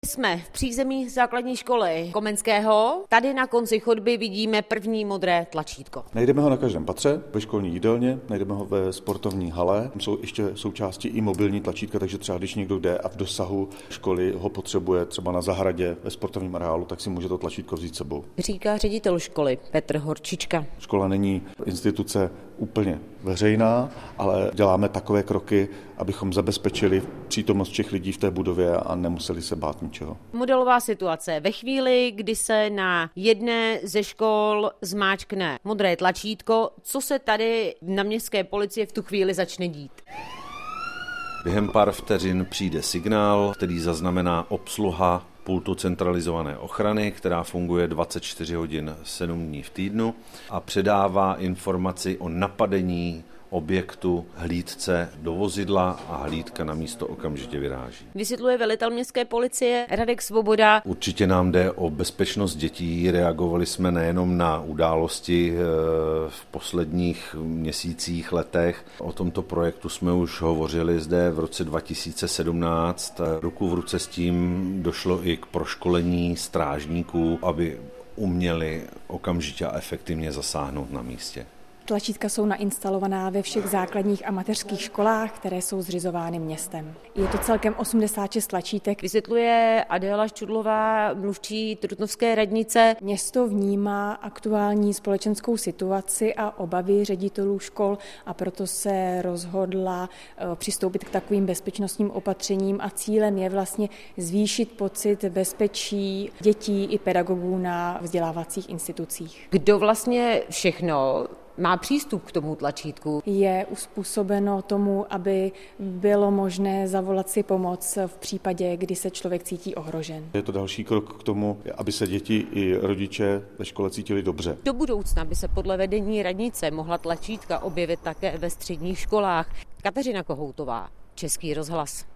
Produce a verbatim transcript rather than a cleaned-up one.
Jsme v přízemí základní školy Komenského. Tady na konci chodby vidíme první modré tlačítko. Najdeme ho na každém patře, ve školní jídelně, najdeme ho ve sportovní hale. Tam jsou ještě součástí i mobilní tlačítka, takže třeba když někdo jde a v dosahu školy ho potřebuje třeba na zahradě ve sportovním areálu, tak si může to tlačítko vzít sebou. Říká ředitel školy Petr Horčička. Škola není instituce úplně veřejná, ale děláme takové kroky, abychom zabezpečili přítomnost všech lidí v té budově a nemuseli se bát ničeho. Modelová situace. Ve chvíli, kdy se na jedné ze škol zmáčkne modré tlačítko, co se tady na městské policii v tu chvíli začne dít? Během pár vteřin přijde signál, který zaznamená obsluha pultu centralizované ochrany, která funguje dvacet čtyři hodin sedm dní v týdnu a předává informaci o napadení objektu hlídce do vozidla a hlídka na místo okamžitě vyráží. Vysvětluje velitel městské policie Radek Svoboda. Určitě nám jde o bezpečnost dětí. Reagovali jsme nejenom na události v posledních měsících, letech. O tomto projektu jsme už hovořili zde v roce dva tisíce sedmnáct. Ruku v ruce s tím došlo i k proškolení strážníků, aby uměli okamžitě a efektivně zasáhnout na místě. Tlačítka jsou nainstalovaná ve všech základních a mateřských školách, které jsou zřizovány městem. Je to celkem osmdesát šest tlačítek. Vysvětluje Adéla Ščudlová, mluvčí Trutnovské radnice. Město vnímá aktuální společenskou situaci a obavy ředitelů škol a proto se rozhodla přistoupit k takovým bezpečnostním opatřením a cílem je vlastně zvýšit pocit bezpečí dětí i pedagogů na vzdělávacích institucích. Kdo vlastně všechno má přístup k tomu tlačítku? Je uspůsobeno tomu, aby bylo možné zavolat si pomoc v případě, kdy se člověk cítí ohrožen. Je to další krok k tomu, aby se děti i rodiče ve škole cítili dobře. Do budoucna by se podle vedení radnice mohla tlačítka objevit také ve středních školách. Kateřina Kohoutová, Český rozhlas.